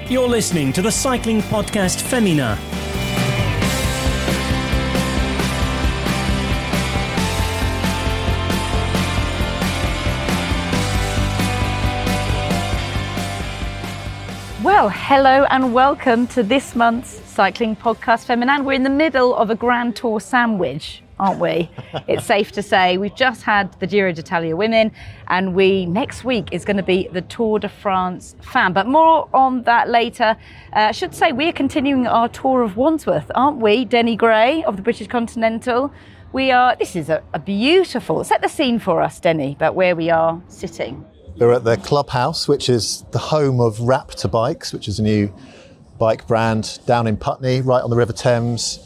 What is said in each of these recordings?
You're listening to the cycling podcast Femina. Well, hello and welcome to this month's cycling podcast Femina. We're in the middle of a Grand Tour sandwich, aren't we? It's safe to say we've just had the Giro d'Italia women, and next week is going to be the Tour de France Femme. But more on that later. I should say we're continuing our tour of Wandsworth, aren't we? Denny Gray of the British Continental. This is a beautiful, set the scene for us, Denny, about where we are sitting. We're at the Clubhouse, which is the home of Raptor Bikes, which is a new bike brand down in Putney, right on the River Thames.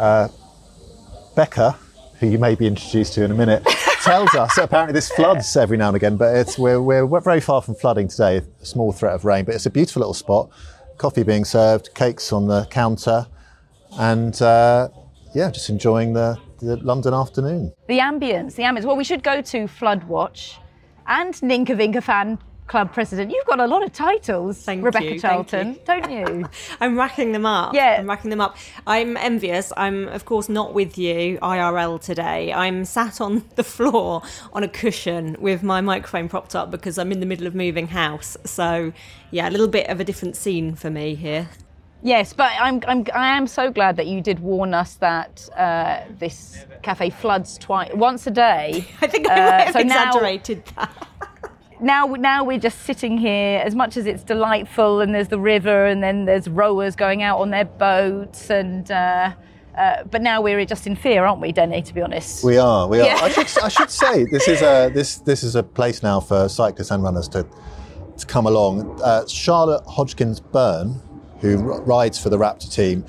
Becca, who you may be introduced to in a minute, tells us that apparently this floods every now and again, but we're very far from flooding today, a small threat of rain, but it's a beautiful little spot. Coffee being served, cakes on the counter, and just enjoying the London afternoon. The ambience. Well, we should go to Floodwatch and Ninka Vinka Fan Club President. You've got a lot of titles, Rebecca Charlton, don't you? I'm racking them up. Yeah. I'm racking them up. I'm envious. I'm, of course, not with you IRL today. I'm sat on the floor on a cushion with my microphone propped up because I'm in the middle of moving house. So, yeah, a little bit of a different scene for me here. Yes, but I am so glad that you did warn us that this cafe floods once a day. I think I might have exaggerated that. Now we're just sitting here, as much as it's delightful, and there's the river, and then there's rowers going out on their boats, and but now we're just in fear, aren't we, Denny? To be honest, we are. Yeah. I should say this is a place now for cyclists and runners to come along. Charlotte Hodgkins Byrne, who rides for the Raptor team,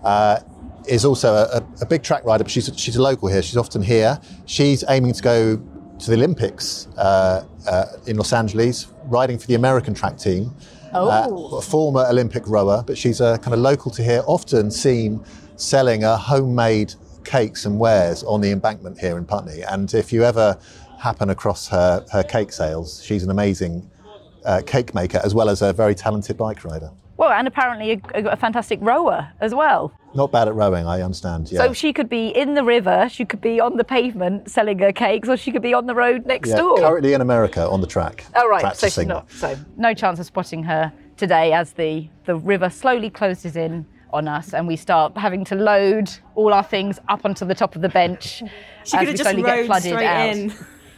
is also a big track rider, but she's a local here. She's often here. She's aiming to go to the Olympics in Los Angeles, riding for the American track team. A former Olympic rower, but she's a kind of local to here, often seen selling homemade cakes and wares on the embankment here in Putney. And if you ever happen across her cake sales, she's an amazing cake maker, as well as a very talented bike rider. Well, and apparently a fantastic rower as well. Not bad at rowing, I understand. Yeah. So she could be in the river, she could be on the pavement selling her cakes, or she could be on the road next door. Currently in America on the track. Oh, right. Practicing. So she's not. So no chance of spotting her today as the river slowly closes in on us and we start having to load all our things up onto the top of the bench. She could have just rowed straight in.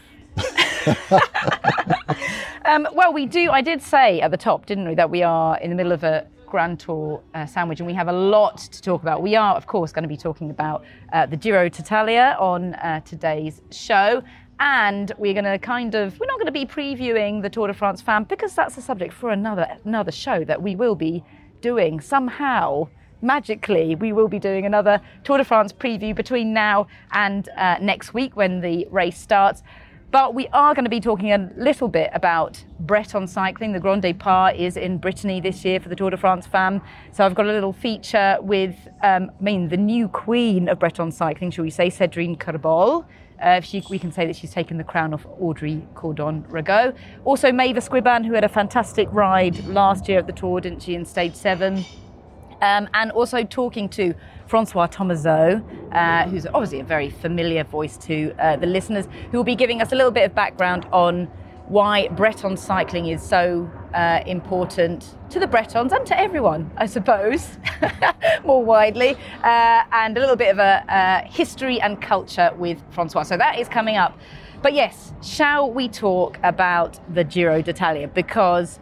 Well, I did say at the top, didn't we, that we are in the middle of a Grand Tour sandwich, and we have a lot to talk about. We are, of course, going to be talking about the Giro d'Italia on today's show, and we're not going to be previewing the Tour de France Femme because that's a subject for another show that we will be doing somehow. Magically, we will be doing another Tour de France preview between now and next week when the race starts. But we are going to be talking a little bit about Breton cycling. The Grand Départ is in Brittany this year for the Tour de France Femme. So I've got a little feature with, the new queen of Breton cycling, shall we say, Cédrine Carbol. We can say that she's taken the crown off Audrey Cordon-Ragot. Also Maeva Squiban, who had a fantastic ride last year at the Tour, didn't she, in Stage 7. And also talking to Francois Thomazeau, who's obviously a very familiar voice to the listeners, who will be giving us a little bit of background on why Breton cycling is so important to the Bretons and to everyone, I suppose, more widely, and a little bit of a history and culture with Francois. So that is coming up. But yes, shall we talk about the Giro d'Italia? Because,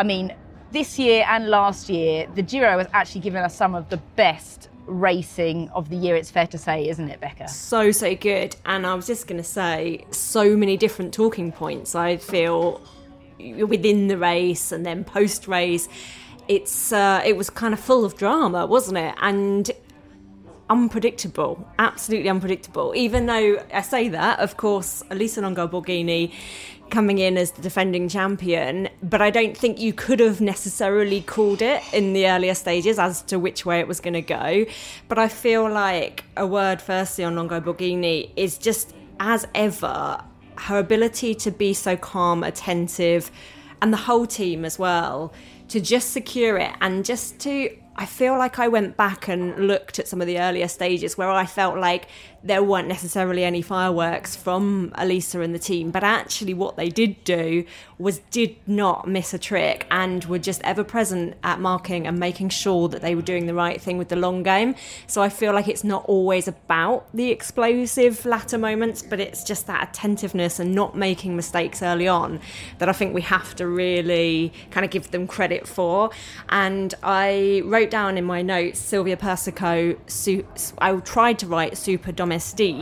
this year and last year, the Giro has actually given us some of the best racing of the year, it's fair to say, isn't it, Becca? So good. And I was just going to say, so many different talking points, I feel, within the race and then post-race. It was kind of full of drama, wasn't it? And unpredictable, absolutely unpredictable. Even though I say that, of course, Elisa Longo Borghini coming in as the defending champion, but I don't think you could have necessarily called it in the earlier stages as to which way it was going to go. But I feel like a word firstly on Longo Borghini is just, as ever, her ability to be so calm, attentive, and the whole team as well, to just secure it and just to... I feel like I went back and looked at some of the earlier stages where I felt like there weren't necessarily any fireworks from Elisa and the team, but actually what they did do was did not miss a trick and were just ever present at marking and making sure that they were doing the right thing with the long game. So I feel like it's not always about the explosive latter moments, but it's just that attentiveness and not making mistakes early on that I think we have to really kind of give them credit for. And I wrote down in my notes Silvia Persico, I tried to write super domestique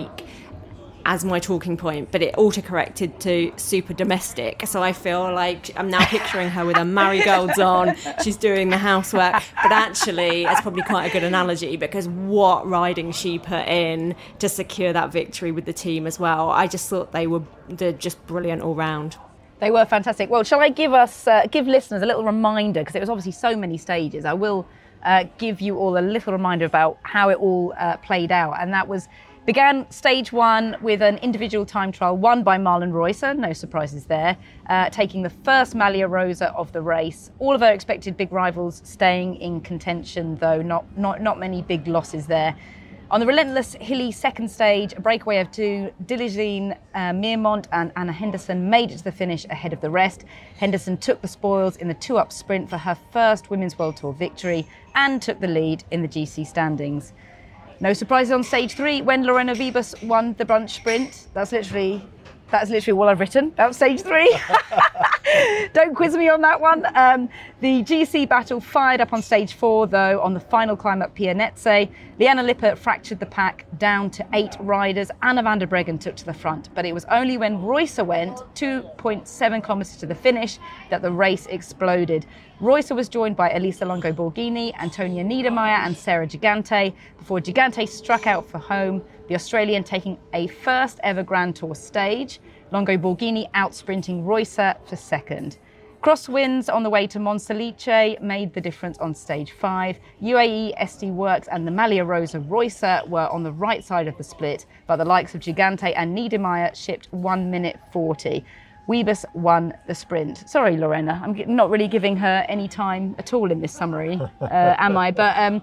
as my talking point, but it auto-corrected to super domestic. So I feel like I'm now picturing her with her marigolds on, she's doing the housework, but actually it's probably quite a good analogy because what riding she put in to secure that victory with the team as well. I just thought they're just brilliant all round. They were fantastic. Well, shall I give listeners a little reminder, because it was obviously so many stages. I will give you all a little reminder about how it all played out, and that began stage 1 with an individual time trial won by Marlon Reusser, no surprises there, taking the first Maglia Rosa of the race. All of her expected big rivals staying in contention, though not many big losses there. On the relentless hilly second stage, a breakaway of 2, Diligene Meermont and Anna Henderson made it to the finish ahead of the rest. Henderson took the spoils in the 2-up sprint for her first Women's World Tour victory and took the lead in the GC standings. No surprises on stage 3 when Lorena Wiebes won the brunch sprint. That's literally all I've written about stage 3. Don't quiz me on that one. The GC battle fired up on stage 4, though, on the final climb up Pianese. Liane Lippert fractured the pack down to 8 riders. Anna van der Breggen took to the front, but it was only when Reusser went 2.7 kilometres to the finish that the race exploded. Reusser was joined by Elisa Longo Borghini, Antonia Niedermaier and Sarah Gigante before Gigante struck out for home, the Australian taking a first ever Grand Tour stage. Longo Borghini out-sprinting Reusser for second. Crosswinds on the way to Monselice made the difference on stage 5. UAE, SD Works and the Maglia Rosa Reusser were on the right side of the split, but the likes of Gigante and Niedermaier shipped 1 minute 40. Wiebes won the sprint. Sorry, Lorena, I'm not really giving her any time at all in this summary, am I? But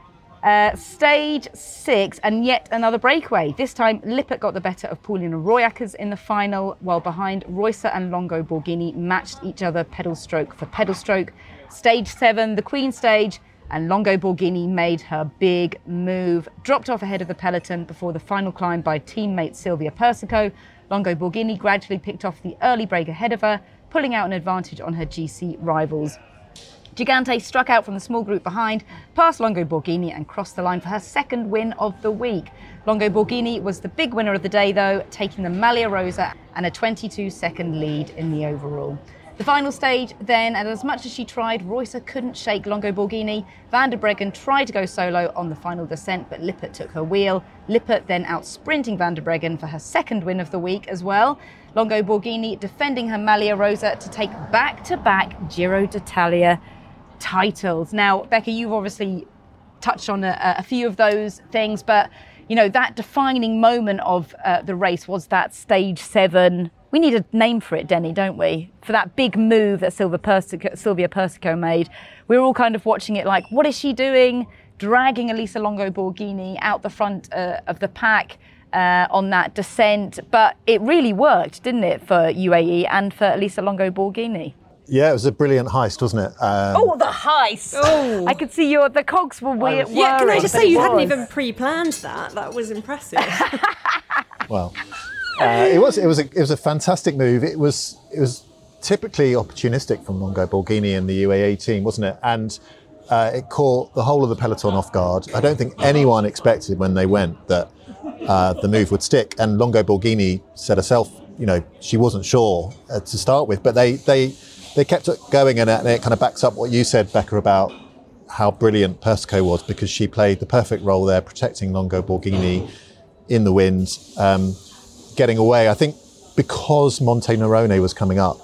stage 6 and yet another breakaway. This time Lippert got the better of Paulina Royakkers in the final, while behind Reusser and Longo Borghini matched each other pedal stroke for pedal stroke. Stage 7, the Queen stage, and Longo Borghini made her big move. Dropped off ahead of the peloton before the final climb by teammate Silvia Persico. Longo Borghini gradually picked off the early break ahead of her, pulling out an advantage on her GC rivals. Gigante struck out from the small group behind, passed Longo Borghini and crossed the line for her second win of the week. Longo Borghini was the big winner of the day, though, taking the Maglia Rosa and a 22-second lead in the overall. The final stage then, and as much as she tried, Reusser couldn't shake Longo Borghini. Van der Breggen tried to go solo on the final descent, but Lippert took her wheel. Lippert then out-sprinting Van der Breggen for her second win of the week as well. Longo Borghini defending her Maglia Rosa to take back-to-back Giro d'Italia titles. Now, Becca, you've obviously touched on a few of those things, but you know that defining moment of the race was that stage 7. We need a name for it, Denny, don't we? For that big move that Silvia Persico made. We were all kind of watching it like, what is she doing? Dragging Elisa Longo Borghini out the front of the pack on that descent. But it really worked, didn't it, for UAE and for Elisa Longo Borghini? Yeah, it was a brilliant heist, wasn't it? The heist! Oh. I could see the cogs were weird. Yeah, can I just say you hadn't even pre-planned that? That was impressive. Well, it was a fantastic move. It was typically opportunistic from Longo Borghini and the UAE team, wasn't it? And it caught the whole of the peloton off guard. I don't think anyone expected when they went that the move would stick. And Longo Borghini said herself, she wasn't sure to start with, but they kept it going, and it kind of backs up what you said, Becca, about how brilliant Persico was, because she played the perfect role there, protecting Longo Borghini in the wind, getting away. I think because Monte Nerone was coming up,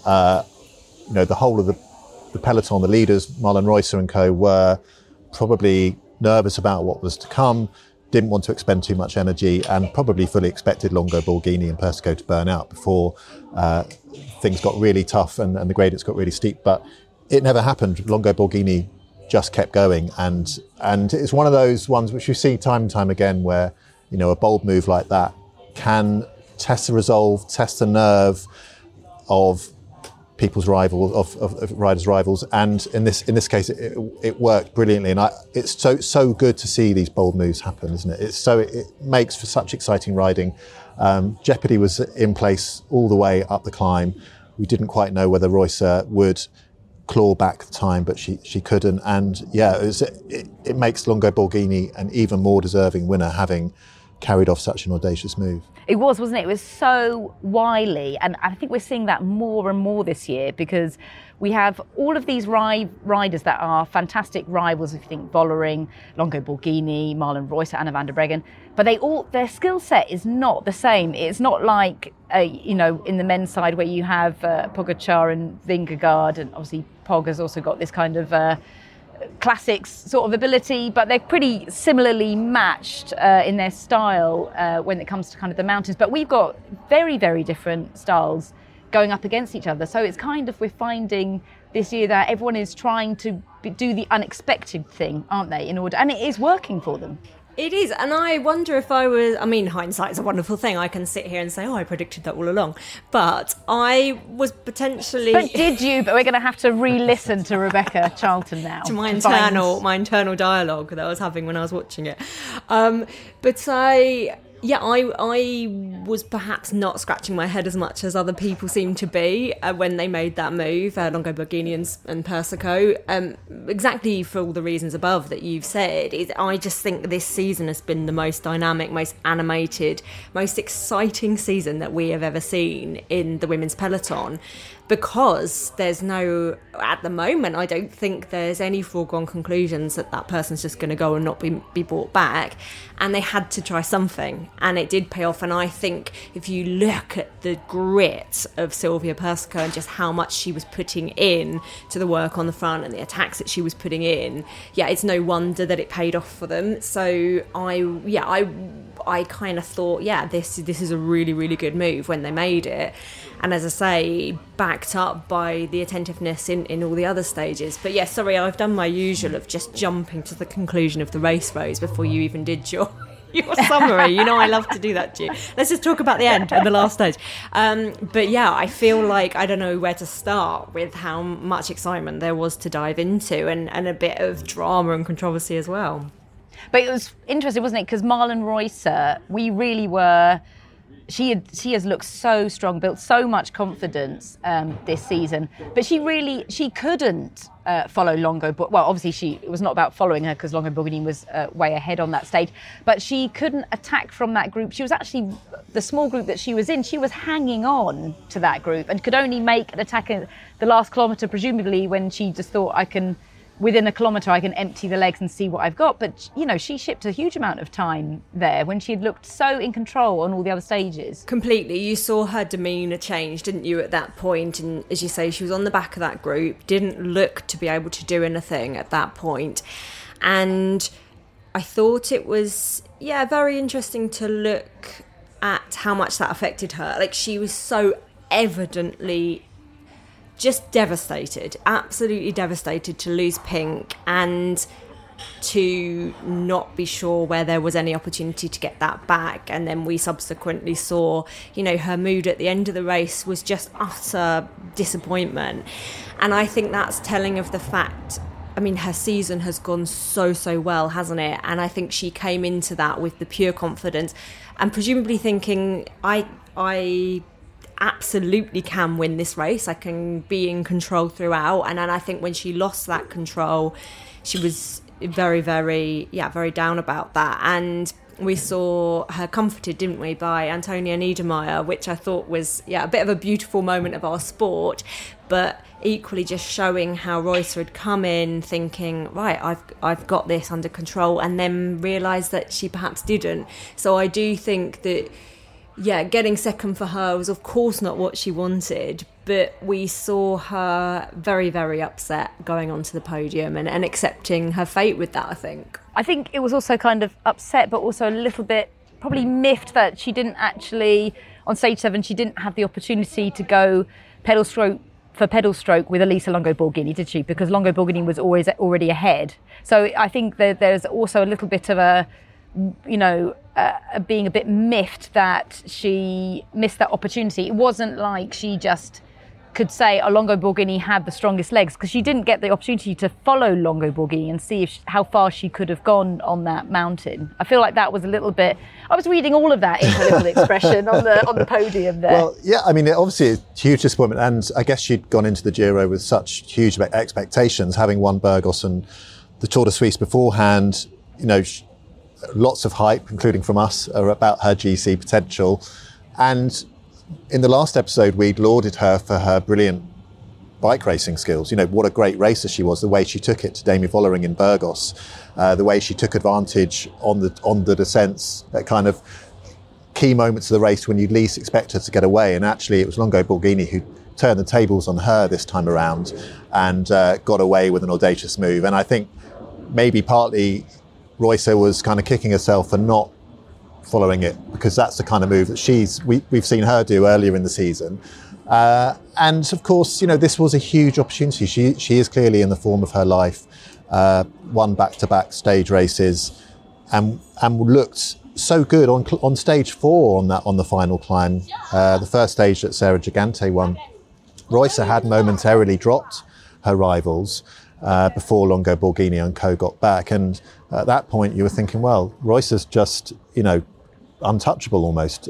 the whole of the peloton, the leaders, Marlon Reusser and co, were probably nervous about what was to come, didn't want to expend too much energy, and probably fully expected Longo Borghini and Persico to burn out before things got really tough and the gradients got really steep. But it never happened. Longo Borghini just kept going, and it's one of those ones which you see time and time again where, you know, a bold move like that can test the resolve, test the nerve of people's rivals, of riders' rivals, and in this case, it worked brilliantly. And it's so good to see these bold moves happen, isn't it? It makes for such exciting riding. Jeopardy was in place all the way up the climb. We didn't quite know whether Reusser would claw back the time, but she couldn't. And yeah, it makes Longo Borghini an even more deserving winner, having carried off such an audacious move. It was, wasn't it? It was so wily, and I think we're seeing that more and more this year, because we have all of these riders that are fantastic rivals. If you think Vollering, Longo Borghini, Marlon Reusser, Anna van der Breggen, but their skill set is not the same. It's not like in the men's side where you have Pogačar and Vingegaard, and obviously Pog has also got this kind of classics sort of ability, but they're pretty similarly matched in their style when it comes to kind of the mountains. But we've got very, very different styles going up against each other. So it's kind of, we're finding this year that everyone is trying to do the unexpected thing, aren't they? And it is working for them. It is, and I wonder if hindsight is a wonderful thing. I can sit here and say, I predicted that all along. But I was potentially... But did you? But we're going to have to re-listen to Rebecca Charlton now. To my internal dialogue that I was having when I was watching it. But I was perhaps not scratching my head as much as other people seemed to be when they made that move, Longo Borghini and Persico, exactly for all the reasons above that you've said. I just think this season has been the most dynamic, most animated, most exciting season that we have ever seen in the women's peloton, because there's at the moment, I don't think there's any foregone conclusions that person's just going to go and not be brought back. And they had to try something, and it did pay off. And I think if you look at the grit of Silvia Persico and just how much she was putting in to the work on the front and the attacks that she was putting in, it's no wonder that it paid off for them. So I kind of thought, this is a really, really good move when they made it. And as I say, backed up by the attentiveness in all the other stages. But sorry, I've done my usual of just jumping to the conclusion of the race, Rose, before you even did your summary. I love to do that to you. Let's just talk about the end and the last stage. I feel like I don't know where to start with how much excitement there was to dive into, and a bit of drama and controversy as well. But it was interesting, wasn't it? Because Marlon Reusser, we really were... She has looked so strong, built so much confidence this season, but she couldn't follow Longo. Well, obviously it was not about following her, because Longo Borghini was way ahead on that stage, but she couldn't attack from that group. She was actually, the small group that she was in, she was hanging on to that group and could only make an attack in the last kilometre, presumably when she just thought, within a kilometre I can empty the legs and see what I've got. But, she shipped a huge amount of time there when she had looked so in control on all the other stages. Completely. You saw her demeanour change, didn't you, at that point? And as you say, she was on the back of that group, didn't look to be able to do anything at that point. And I thought it was, very interesting to look at how much that affected her. Like, she was so evidently just devastated, absolutely devastated to lose Pink and to not be sure where there was any opportunity to get that back. And then we subsequently saw, her mood at the end of the race was just utter disappointment. And I think that's telling of the fact, her season has gone so well, hasn't it? And I think she came into that with the pure confidence and presumably thinking, I absolutely can win this race. I can be in control throughout. And then I think when she lost that control, she was very, very, very down about that. And we saw her comforted, didn't we, by Antonia Niedermaier, which I thought was, a bit of a beautiful moment of our sport, but equally just showing how Reusser had come in thinking, right, I've got this under control, and then realised that she perhaps didn't. So I do think that getting second for her was of course not what she wanted, but we saw her very, very upset going onto the podium and accepting her fate with that, I think it was also kind of upset, but also a little bit probably miffed that she didn't actually, on stage 7, she didn't have the opportunity to go pedal stroke for pedal stroke with Elisa Longo Borghini, did she? Because Longo Borghini was always already ahead. So I think that there's also a little bit of a, being a bit miffed that she missed that opportunity. It wasn't like she just could say Longo Borghini had the strongest legs, because she didn't get the opportunity to follow Longo Borghini and see how far she could have gone on that mountain. I feel like that was a little bit, I was reading all of that in her little expression on the podium there. Well, yeah, I mean, obviously it's a huge disappointment, and I guess she'd gone into the Giro with such huge expectations, having won Burgos and the Tour de Suisse beforehand. Lots of hype, including from us, about her GC potential. And in the last episode, we'd lauded her for her brilliant bike racing skills. What a great racer she was, the way she took it to Demi Vollering in Burgos, the way she took advantage on the descents at kind of key moments of the race when you'd least expect her to get away. And actually, it was Longo Borghini who turned the tables on her this time around and got away with an audacious move. And I think maybe partly Reusser was kind of kicking herself for not following it, because that's the kind of move that we've seen her do earlier in the season. And of course, this was a huge opportunity. She is clearly in the form of her life, won back-to-back stage races and looked so good on stage 4 on the final climb. The first stage that Sarah Gigante won, Reusser had momentarily dropped her rivals before Longo Borghini and co got back. And at that point you were thinking, well, Reusser's just, untouchable almost.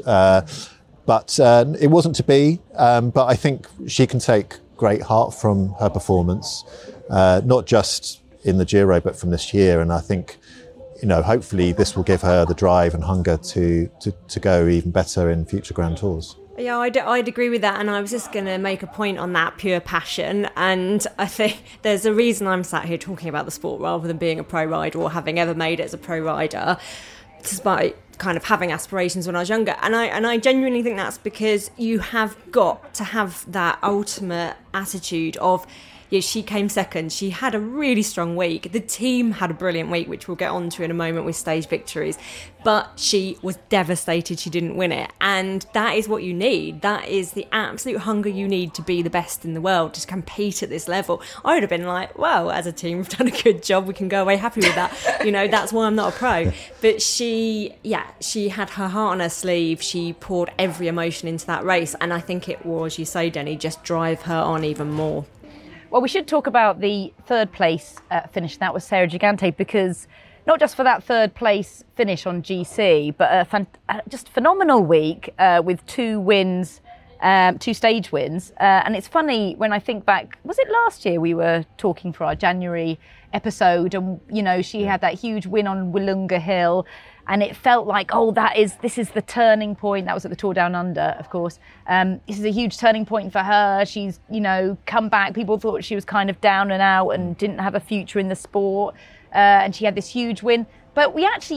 But it wasn't to be. But I think she can take great heart from her performance, not just in the Giro, but from this year. And I think, hopefully this will give her the drive and hunger to go even better in future Grand Tours. Yeah, I'd agree with that, and I was just going to make a point on that pure passion, and I think there's a reason I'm sat here talking about the sport rather than being a pro rider or having ever made it as a pro rider, despite kind of having aspirations when I was younger. And I genuinely think that's because you have got to have that ultimate attitude of, yeah, she came second. She had a really strong week. The team had a brilliant week, which we'll get on to in a moment with stage victories. But she was devastated she didn't win it. And that is what you need. That is the absolute hunger you need to be the best in the world, to compete at this level. I would have been like, well, as a team, we've done a good job. We can go away happy with that. That's why I'm not a pro. But she had her heart on her sleeve. She poured every emotion into that race. And I think it will, as you say, Denny, just drive her on even more. Well, we should talk about the third place finish. That was Sarah Gigante, because not just for that third place finish on GC, but a just phenomenal week with 2 wins, 2 stage wins. And it's funny when I think back, was it last year we were talking for our January episode, and she had that huge win on Willunga Hill. And it felt like, this is the turning point. That was at the Tour Down Under, of course. This is a huge turning point for her. She's, come back. People thought she was kind of down and out and didn't have a future in the sport. And she had this huge win. But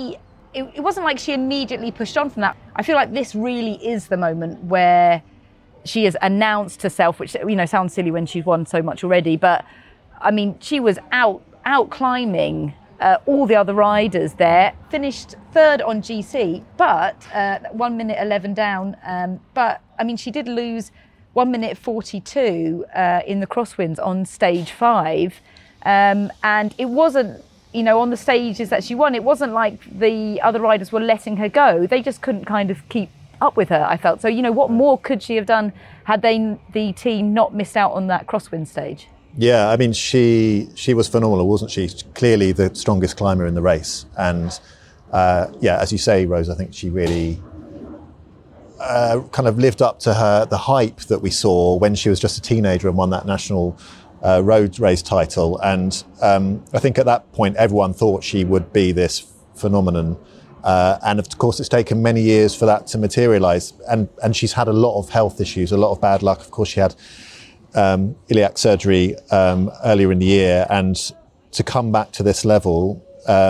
it wasn't like she immediately pushed on from that. I feel like this really is the moment where she has announced herself, which, sounds silly when she's won so much already. But, I mean, she was out climbing all the other riders there, finished third on GC, but 1 minute 11 down. But I mean, she did lose 1 minute 42 in the crosswinds on stage 5. And it wasn't, on the stages that she won, it wasn't like the other riders were letting her go. They just couldn't kind of keep up with her, I felt. So, what more could she have done had the team not missed out on that crosswind stage? Yeah, I mean, she was phenomenal, wasn't she? Clearly the strongest climber in the race. And as you say, Rose, I think she really kind of lived up to the hype that we saw when she was just a teenager and won that national road race title. And I think at that point, everyone thought she would be this phenomenon. And of course, it's taken many years for that to materialise. And she's had a lot of health issues, a lot of bad luck. Of course, she had iliac surgery earlier in the year, and to come back to this level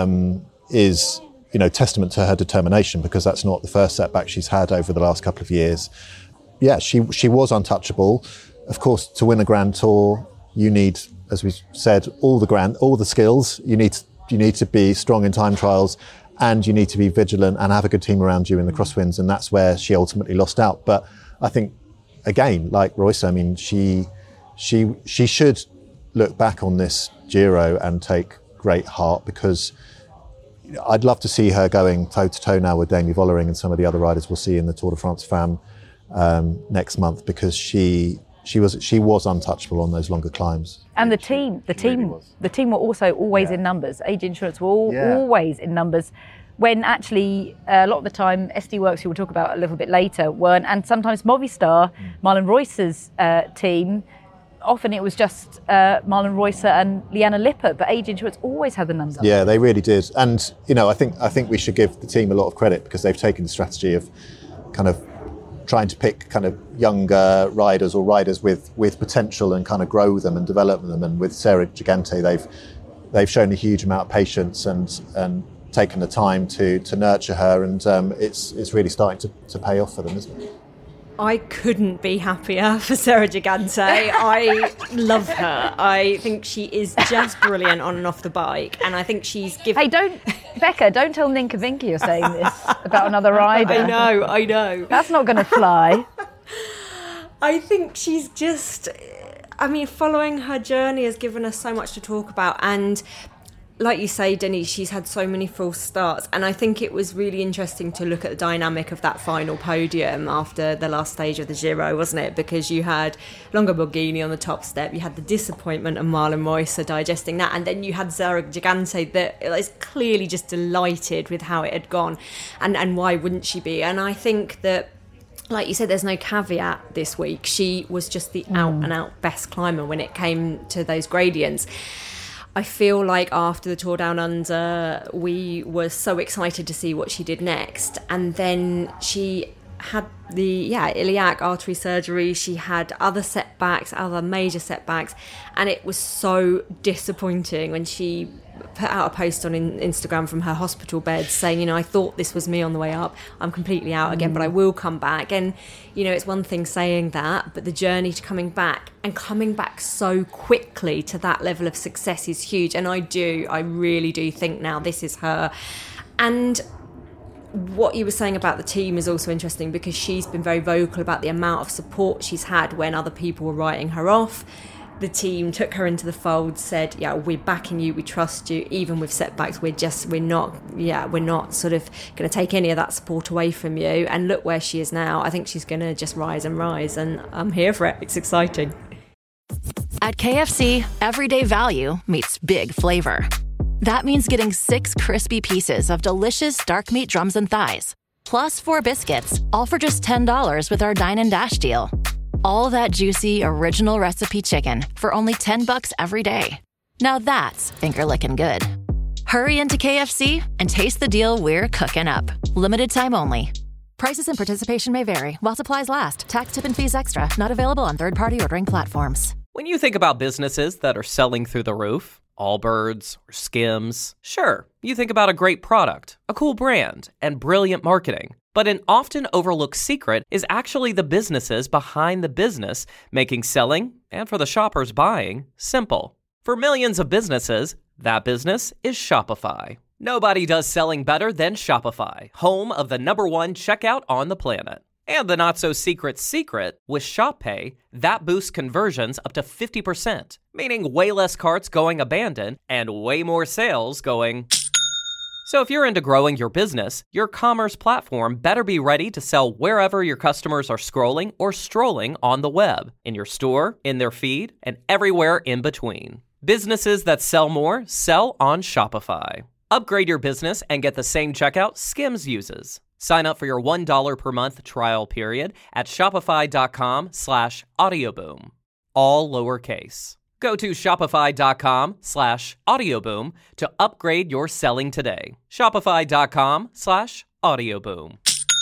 is testament to her determination, because that's not the first setback she's had over the last couple of years. Yeah, she was untouchable. Of course, to win a Grand Tour, you need, as we said, all the skills. You need to be strong in time trials, and you need to be vigilant and have a good team around you in the crosswinds, and that's where she ultimately lost out. But I think, again, like Reusser, I mean, she she should look back on this Giro and take great heart, because I'd love to see her going toe-to-toe now with Demi Vollering and some of the other riders we'll see in the Tour de France Femme next month, because she was untouchable on those longer climbs. And the team were also always in numbers. Age Insurance were always in numbers, when actually a lot of the time SD Worx, who we'll talk about a little bit later, weren't. And sometimes Movistar, Marlon Reusser's team, often it was just Marlon Reusser and Liane Lippert, but Age Insurance always had the numbers. Yeah, they really did. And I think we should give the team a lot of credit, because they've taken the strategy of kind of trying to pick kind of younger riders, or riders with potential, and kind of grow them and develop them. And with Sarah Gigante, they've shown a huge amount of patience and taken the time to nurture her, and it's really starting to pay off for them, isn't it? I couldn't be happier for Sarah Gigante. I love her. I think she is just brilliant on and off the bike, and I think she's given... Hey, Becca, don't tell Ninka Vinky you're saying this about another rider. I know. That's not going to fly. I think she's just... following her journey has given us so much to talk about, and like you say, Denise, she's had so many false starts, and I think it was really interesting to look at the dynamic of that final podium after the last stage of the Giro, wasn't it? Because you had Longo Borghini on the top step, you had the disappointment of Marlon Reusser digesting that, and then you had Sarah Gigante that is clearly just delighted with how it had gone, and why wouldn't she be? And I think that, like you said, there's no caveat this week. She was just the out-and-out best climber when it came to those gradients. I feel like after the Tour Down Under, we were so excited to see what she did next. And then she had the iliac artery surgery. She had other major setbacks. And it was so disappointing when she put out a post on Instagram from her hospital bed saying, I thought this was me on the way up. I'm completely out again, but I will come back. And, it's one thing saying that, but the journey to coming back so quickly to that level of success is huge. And I really do think now this is her. And what you were saying about the team is also interesting, because she's been very vocal about the amount of support she's had when other people were writing her off. The team took her into the fold, said, we're backing you, we trust you, even with setbacks, we're not sort of going to take any of that support away from you. And look where she is now. I think she's going to just rise and rise, and I'm here for it. It's exciting. At KFC, everyday value meets big flavor. That means getting 6 crispy pieces of delicious dark meat drums and thighs, plus 4 biscuits, all for just $10 with our Dine and Dash deal. All that juicy, original recipe chicken for only $10 every day. Now that's finger-licking good. Hurry into KFC and taste the deal we're cooking up. Limited time only. Prices and participation may vary while supplies last. Tax, tip, and fees extra. Not available on third-party ordering platforms. When you think about businesses that are selling through the roof, Allbirds or Skims, sure, you think about a great product, a cool brand, and brilliant marketing. But an often overlooked secret is actually the businesses behind the business, making selling, and for the shoppers buying, simple. For millions of businesses, that business is Shopify. Nobody does selling better than Shopify, home of the #1 checkout on the planet. And the not-so-secret secret, with Shop Pay, that boosts conversions up to 50%, meaning way less carts going abandoned and way more sales going... So if you're into growing your business, your commerce platform better be ready to sell wherever your customers are scrolling or strolling on the web, in your store, in their feed, and everywhere in between. Businesses that sell more sell on Shopify. Upgrade your business and get the same checkout Skims uses. Sign up for your $1 per month trial period at shopify.com/audioboom. All lowercase. Go to shopify.com/audioboom to upgrade your selling today. Shopify.com/audioboom.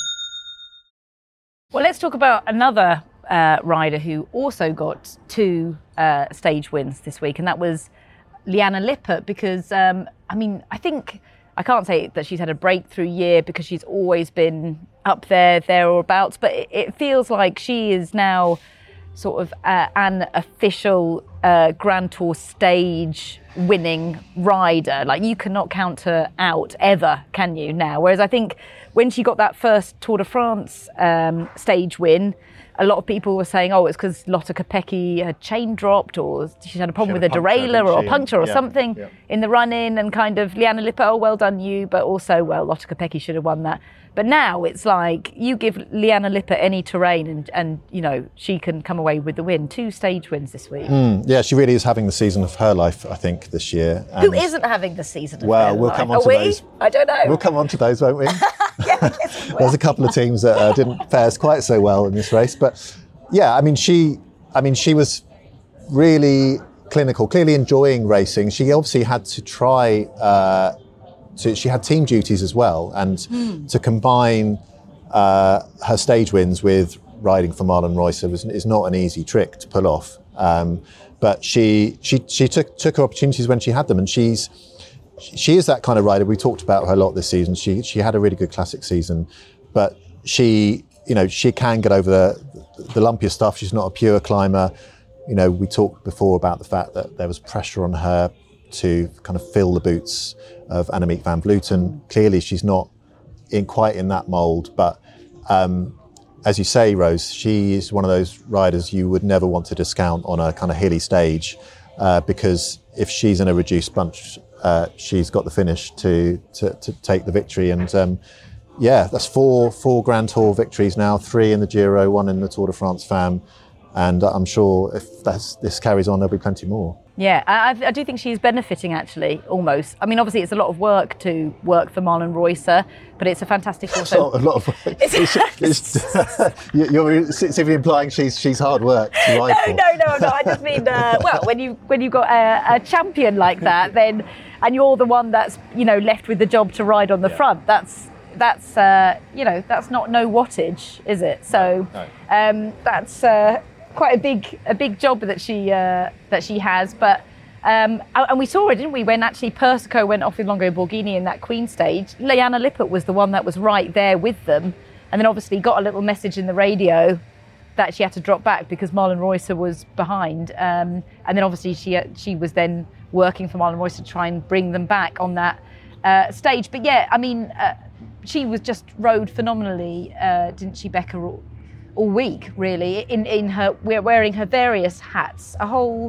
Well, let's talk about another rider who also got 2 stage wins this week, and that was Liane Lippert, because, I think I can't say that she's had a breakthrough year, because she's always been up there or abouts, but it feels like she is now sort of an official Grand Tour stage winning rider. Like, you cannot count her out ever, can you, now? Whereas I think when she got that first Tour de France stage win, a lot of people were saying, oh, it's because Lotte Kopecky, her chain dropped, or she had a problem with a derailleur or a puncture or something in the run-in, and kind of Liane Lippert, oh, well done you, but also, well, Lotte Kopecky should have won that. But now it's like, you give Liane Lippert any terrain and you know, she can come away with the win. 2 stage wins this week. Yeah, she really is having the season of her life, I think, this year. Who isn't having the season of her life? Well, we'll come on to those. I don't know. We'll come on to those, won't we? Yeah, I guess we will. There's a couple of teams that didn't fare quite so well in this race. But yeah, I mean, she was really clinical, clearly enjoying racing. She obviously had to try... she had team duties as well, and to combine her stage wins with riding for Marlen Reusser is not an easy trick to pull off. But she took her opportunities when she had them, and she is that kind of rider. We talked about her a lot this season. She had a really good classic season, but she can get over the lumpier stuff. She's not a pure climber. You know, we talked before about the fact that there was pressure on her to kind of fill the boots of Annemiek van Vleuten. Clearly she's not quite in that mould, but as you say, Rose, she is one of those riders you would never want to discount on a kind of hilly stage, because if she's in a reduced bunch, she's got the finish to take the victory. And that's four Grand Tour victories now, 3 in the Giro, 1 in the Tour de France Femme, and I'm sure if this carries on, there'll be plenty more. Yeah, I do think she's benefiting, actually, almost. I mean, obviously, it's a lot of work to work for Marlen Reusser, but it's a fantastic... Also, a lot of work. You're simply implying she's hard work to ride for. No, I'm not. I just mean, well, when you've got a champion like that, then, and you're the one that's, you know, left with the job to ride on the front, that's that's not no wattage, is it? So that's... quite a big job that she has, but and we saw it, didn't we, when actually Persico went off with Longo Borghini in that Queen stage. Liane Lippert was the one that was right there with them, and then obviously got a little message in the radio that she had to drop back because Marlen Reusser was behind, and then obviously she was then working for Marlen Reusser to try and bring them back on that stage. But yeah, I mean, she was just rode phenomenally, didn't she, Becca? All week, really, in her, we're wearing her various hats, a whole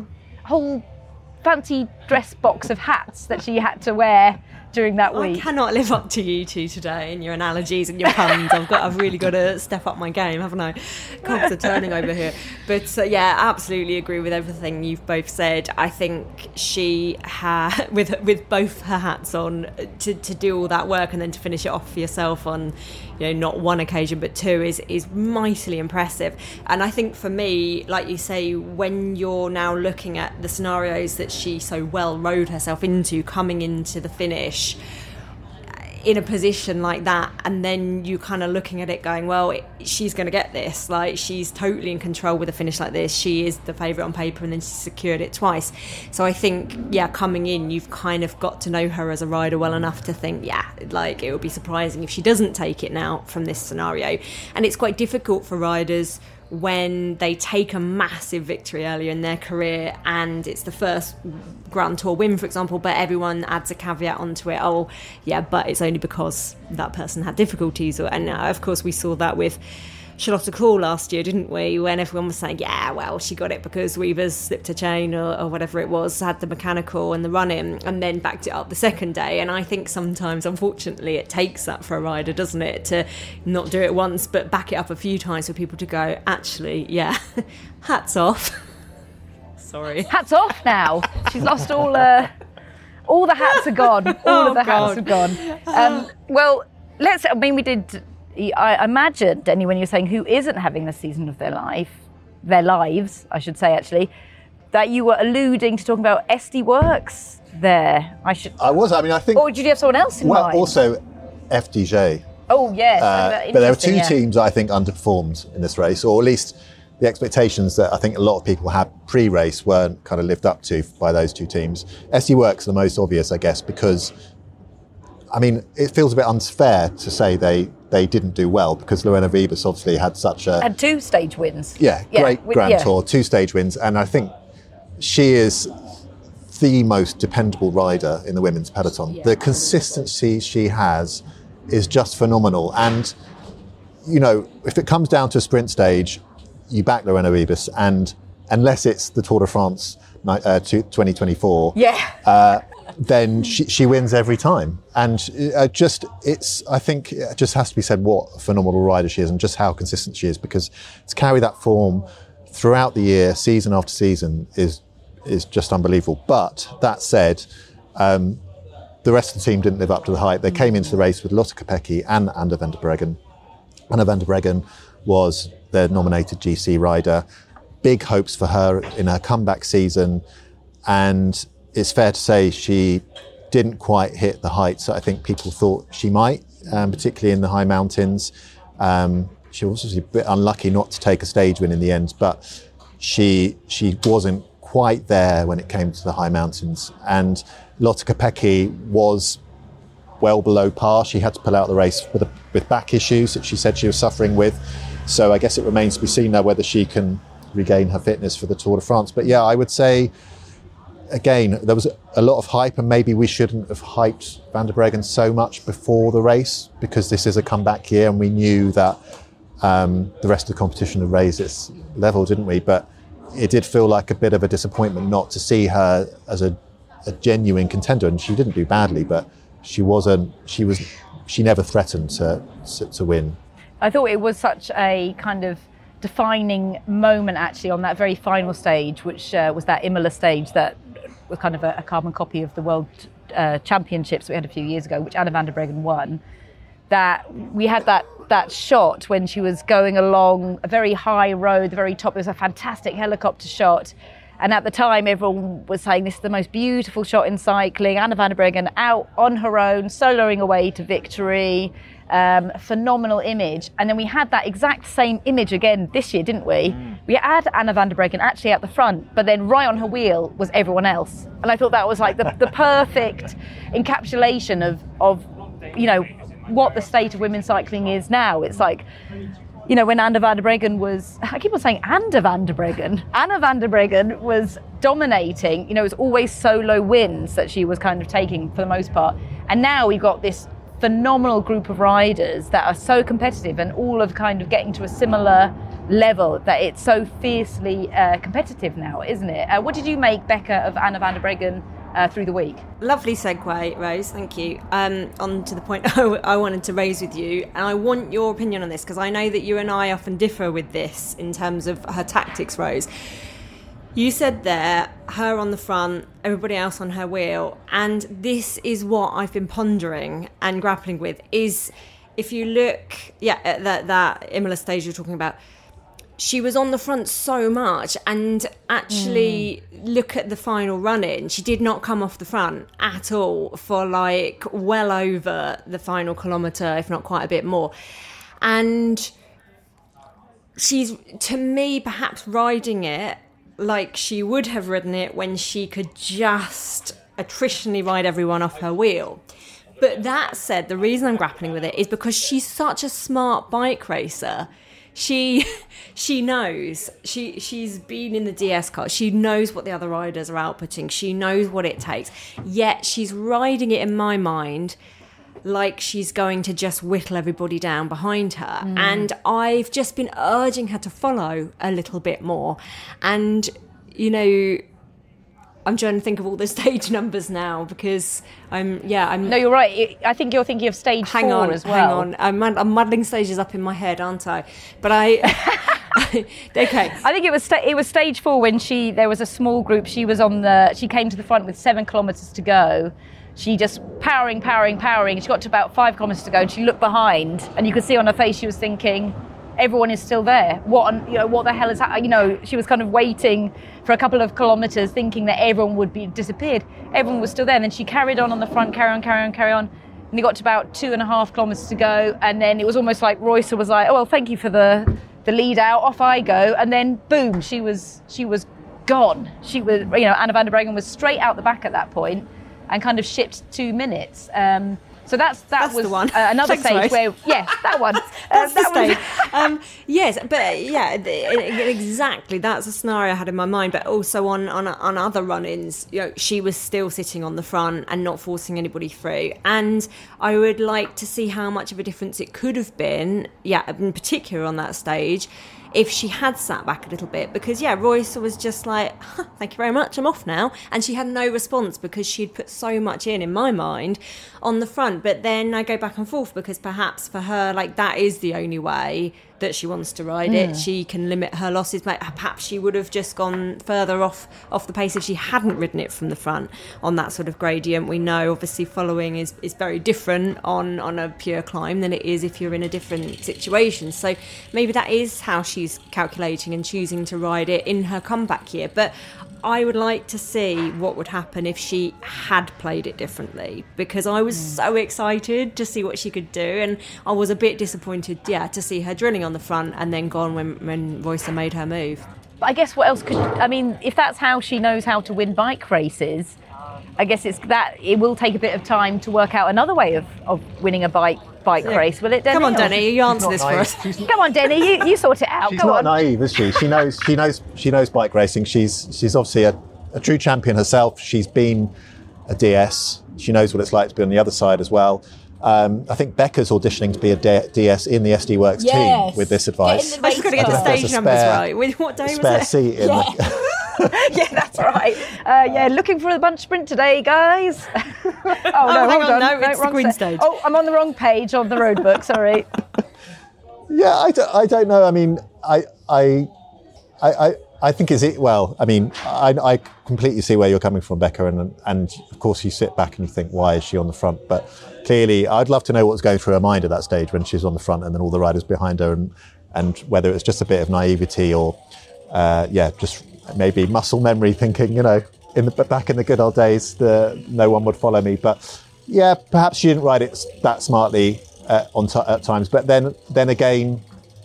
fancy dress box of hats that she had to wear during that week. I cannot live up to you two today and your analogies and your puns. I've really got to step up my game, haven't I? Cogs are turning over here. But yeah, absolutely agree with everything you've both said. I think she had, with both her hats on, to do all that work and then to finish it off for yourself on, you know, not one occasion but 2 is mightily impressive. And I think for me, like you say, when you're now looking at the scenarios that she so well rode herself into coming into the finish in a position like that, and then you kind of looking at it going, well, she's going to get this, like she's totally in control with a finish like this, she is the favourite on paper, and then she secured it twice. So I think, yeah, coming in, you've kind of got to know her as a rider well enough to think, yeah, like it would be surprising if she doesn't take it now from this scenario. And it's quite difficult for riders when they take a massive victory earlier in their career and it's the first Grand Tour win, for example, but everyone adds a caveat onto it. Oh, yeah, but it's only because that person had difficulties. And of course, we saw that with Charlotte Kool last year, didn't we? When everyone was saying, yeah, well, she got it because Weavers slipped a chain or whatever it was, had the mechanical and the run-in, and then backed it up the second day. And I think sometimes, unfortunately, it takes that for a rider, doesn't it? To not do it once, but back it up a few times for people to go, actually, yeah, hats off. Sorry. Hats off now. She's lost all the hats are gone. All of the hats are gone. Well, we did... I imagined, Denny, when you were saying who isn't having the season of their lives, I should say, actually, that you were alluding to talking about SD Worx there. I was. I mean, I think... Or did you have someone else in mind? Well, also FDJ. Oh, yes. But there were 2 teams, I think, underperformed in this race, or at least the expectations that I think a lot of people had pre-race weren't kind of lived up to by those 2 teams. SD Worx are the most obvious, I guess, because... I mean, it feels a bit unfair to say they didn't do well because Lorena Wiebes obviously had had 2 stage wins. Yeah, great Grand Tour, 2 stage wins, and I think she is the most dependable rider in the women's peloton. Yeah. The consistency she has is just phenomenal, and you know, if it comes down to a sprint stage, you back Lorena Wiebes, and unless it's the Tour de France 2024, then she wins every time. And I think it just has to be said what a phenomenal rider she is and just how consistent she is, because to carry that form throughout the year, season after season, is just unbelievable. But that said, the rest of the team didn't live up to the hype. They came into the race with Lotte Kopecky and Anna van der Breggen. Anna van der Breggen was their nominated GC rider. Big hopes for her in her comeback season, and it's fair to say she didn't quite hit the heights that I think people thought she might, particularly in the high mountains. She was obviously a bit unlucky not to take a stage win in the end, but she wasn't quite there when it came to the high mountains. And Lotte Kopecky was well below par. She had to pull out the race with back issues that she said she was suffering with. So I guess it remains to be seen now whether she can regain her fitness for the Tour de France. But yeah, I would say, again, there was a lot of hype, and maybe we shouldn't have hyped Van der Breggen so much before the race, because this is a comeback year and we knew that the rest of the competition had raised its level, didn't we? But it did feel like a bit of a disappointment not to see her as a genuine contender. And she didn't do badly, but she never threatened to win. I thought it was such a kind of defining moment actually on that very final stage, which was that Imola stage that was kind of a carbon copy of the World Championships we had a few years ago, which Anna van der Breggen won. That we had that shot when she was going along a very high road, the very top. There was a fantastic helicopter shot. And at the time, everyone was saying this is the most beautiful shot in cycling. Anna van der Breggen out on her own, soloing away to victory. Phenomenal image. And then we had that exact same image again this year, didn't we? We had Anna van der Breggen actually at the front, but then right on her wheel was everyone else. And I thought that was like the perfect encapsulation of what the state of women's cycling is now. It's like, when Anna van der Breggen was, I keep on saying Anna van der Breggen was dominating, it was always solo wins that she was kind of taking for the most part. And now we've got this phenomenal group of riders that are so competitive and all of kind of getting to a similar level that it's so fiercely competitive now, isn't it? What did you make, Becca, of Anna van der Breggen through the week? Lovely segue, Rose, thank you. On to the point I wanted to raise with you, and I want your opinion on this because I know that you and I often differ with this in terms of her tactics, Rose. You said there, her on the front, everybody else on her wheel, and this is what I've been pondering and grappling with, is if you look at that Imola stage you're talking about, she was on the front so much, and actually look at the final run-in, she did not come off the front at all for like well over the final kilometre, if not quite a bit more. And she's, to me, perhaps riding it like she would have ridden it when she could just attritionally ride everyone off her wheel. But that said, the reason I'm grappling with it is because she's such a smart bike racer. She knows. She's been in the DS car. She knows what the other riders are outputting. She knows what it takes. Yet she's riding it, in my mind, like she's going to just whittle everybody down behind her. And I've just been urging her to follow a little bit more. And, I'm trying to think of all the stage numbers now because I'm. No, you're right. I think you're thinking of stage 4 as well. Hang on. I'm muddling stages up in my head, aren't I? But okay. I think it was stage 4 when there was a small group. She came to the front with 7 kilometres to go. She just powering. She got to about 5 kilometres to go, and she looked behind, and you could see on her face she was thinking, everyone is still there. What the hell is happening? She was kind of waiting for a couple of kilometres, thinking that everyone would be disappeared. Everyone was still there, and then she carried on the front, carry on. And they got to about 2.5 kilometres to go, and then it was almost like Reusser was like, "Oh well, thank you for the lead out. Off I go." And then boom, she was gone. She was, Anna van der Breggen was straight out the back at that point, and kind of shipped 2 minutes. So that was the one. Another Thanks, stage where, that one. That's the stage. Yes, but yeah, exactly. That's a scenario I had in my mind. But also on other run-ins, she was still sitting on the front and not forcing anybody through. And I would like to see how much of a difference it could have been, in particular on that stage, if she had sat back a little bit, because Royce was just like, thank you very much, I'm off now, and she had no response because she'd put so much in my mind on the front. But then I go back and forth, because perhaps for her, like, that is the only way that she wants to ride it. She can limit her losses. Perhaps she would have just gone further off the pace if she hadn't ridden it from the front on that sort of gradient. We know obviously following is very different on a pure climb than it is if you're in a different situation. So maybe that is how she's calculating and choosing to ride it in her comeback year. But I would like to see what would happen if she had played it differently, because I was so excited to see what she could do, and I was a bit disappointed, to see her drilling on the front and then gone when Royce made her move. But I guess what else if that's how she knows how to win bike races, I guess it's that it will take a bit of time to work out another way of winning a bike race, will it, Denny? Come on, Denny, you answer this for us. Come on, Denny, you sort it out. She's not naive, is she? She knows bike racing. She's obviously a true champion herself. She's been a DS. She knows what it's like to be on the other side as well. I think Becca's auditioning to be a DS in the SD Works team with this advice. I've just got to get the stage numbers right. What day was it? Spare seat in yeah, that's right. Looking for the bunch sprint today, guys. Hold on. No, it's the Queen stage. Oh, I'm on the wrong page of the road book. Sorry. Yeah, I don't know. I mean, I think I completely see where you're coming from, Becca, and of course you sit back and you think, why is she on the front? But clearly, I'd love to know what's going through her mind at that stage when she's on the front and then all the riders behind her, and whether it's just a bit of naivety or just maybe muscle memory, thinking, back in the good old days, no one would follow me. But yeah, perhaps she didn't ride it that smartly at times. But then again,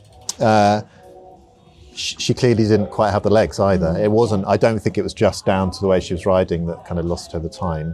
she clearly didn't quite have the legs either. It wasn't. I don't think it was just down to the way she was riding that kind of lost her the time.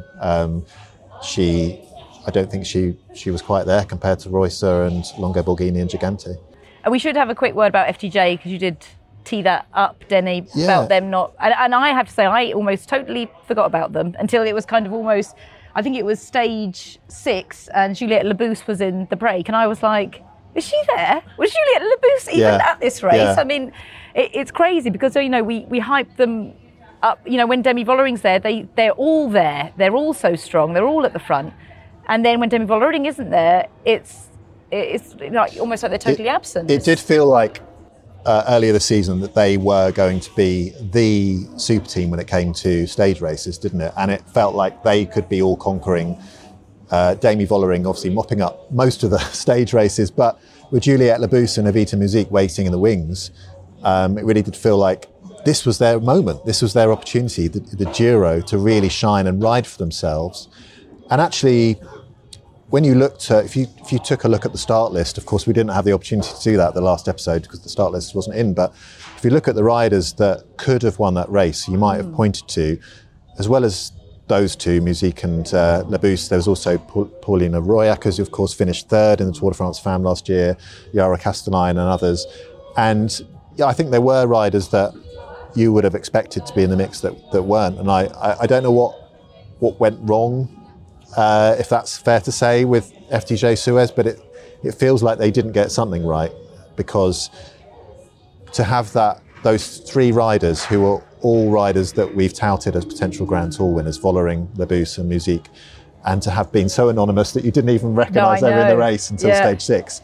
I don't think she was quite there compared to Royce and Longo Borghini and Gigante. And we should have a quick word about FDJ, because you did tee that up, Denny, about them not. And I have to say, I almost totally forgot about them until it was kind of almost. I think it was stage 6, and Juliette Labousse was in the break, and I was like, is she there? Was Juliette Labousse even at this race? Yeah. I mean, it's crazy because, we hype them up. When Demi Vollering's there, they're all there. They're all so strong. They're all at the front. And then when Demi Vollering isn't there, it's like almost like they're totally absent. It did feel like earlier this season that they were going to be the super team when it came to stage races, didn't it? And it felt like they could be all conquering. Demi Vollering obviously mopping up most of the stage races, but with Juliette Labousse and Evita Musique waiting in the wings, it really did feel like this was their moment. This was their opportunity, the Giro, to really shine and ride for themselves. And actually, when you looked at, if you took a look at the start list, of course we didn't have the opportunity to do that the last episode because the start list wasn't in, but if you look at the riders that could have won that race, you might have pointed to, as well as those two, Musique and Labousse, there was also Paulina Royac, who of course finished 3rd in the Tour de France Femme last year, Yara Castelline and others. And I think there were riders that you would have expected to be in the mix that weren't. And I don't know what went wrong, if that's fair to say, with FDJ Suez, but it feels like they didn't get something right, because to have those 3 riders who are all riders that we've touted as potential Grand Tour winners, Vollering, Labousse and Musique, and to have been so anonymous that you didn't even recognise they were in the race until stage 6,